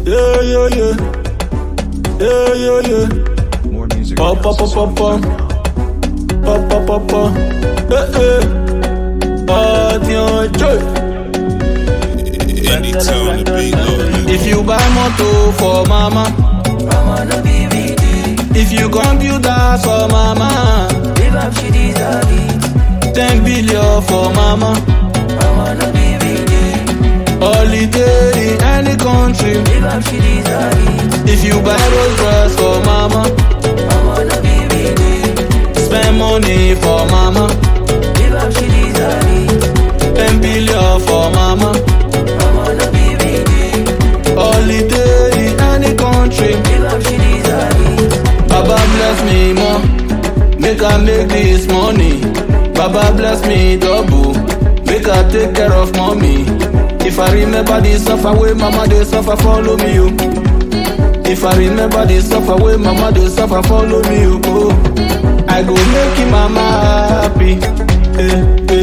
Yeah, yeah, yeah. Yeah, yeah, yeah. More music. Pa pa pa pa pa. Pa pa pa pa. Eh eh. Party on joy. Anytime the beat low. If you buy moto for mama, Mama no be with it. if you computer for mama, Live up, she deserve it. 10 billion for mama. Mama no be with it. Holiday in any country. Live up, she deserve it. If you buy Rolls Royce for mama, Mama no be with it. spend money for mama. Live up, she deserve it. 10 billion for mama. Mama no be with it. Holiday in any country. Live up, she deserve it. Baba bless me more, make I make this money. Baba bless me double, make I take care of mommy. If I remember the suffer way mama they suffer, follow me you. If I remember the suffer way mama they suffer, follow me you. Oh, I go make you mama happy, eh,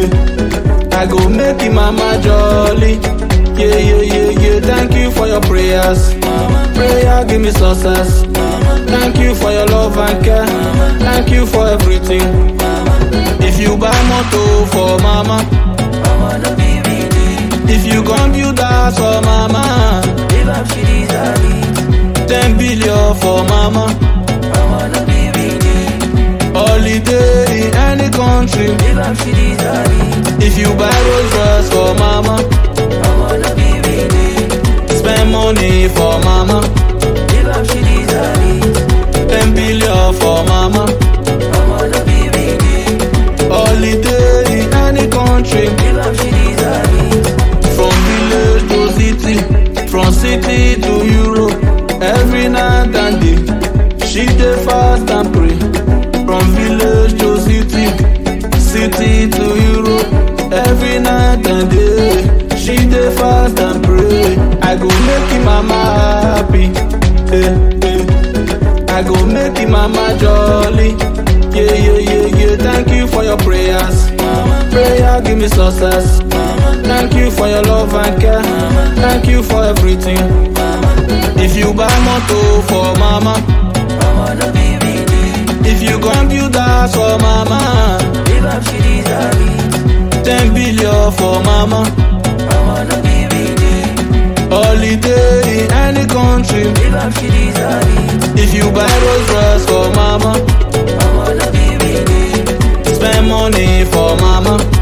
eh. I go make you mama jolly, yeah, yeah, yeah, yeah. Thank you for your prayers, prayer give me success. Thank you for your love and care. Thank you for everything. If you buy moto for mama, Mama no be with it. if you computer for mama, Live up, she deserve it. 10 billion for mama. Mama no be with it. Holiday in any country. Live up, she deserve it. If you buy Rolls Royce for mama, Mama no be with it. spend money for mama. Live up, she deserve it. 10 billion for mama. Mama no be with it. Holiday in any country. Live up, she deserve it. From village to city, from city to Europe, every night and day, she dey fast and pray. From village to city, city to Europe, every night and day, she dey fast and pray. I go make you mama happy, eh, eh. I go make you mama jolly, yeah, yeah, yeah, yeah. Thank you for your prayers, prayer give me success. Thank you for your love and care. Thank you for everything. If you buy moto for mama, Mama no be with it. if you computer for mama, Live up, she deserve it. 10 billion for mama. Mama no be with it. Holiday in any country. Live up, she deserve it. If you buy Rolls Royce for mama, Mama no be with it. spend money for mama.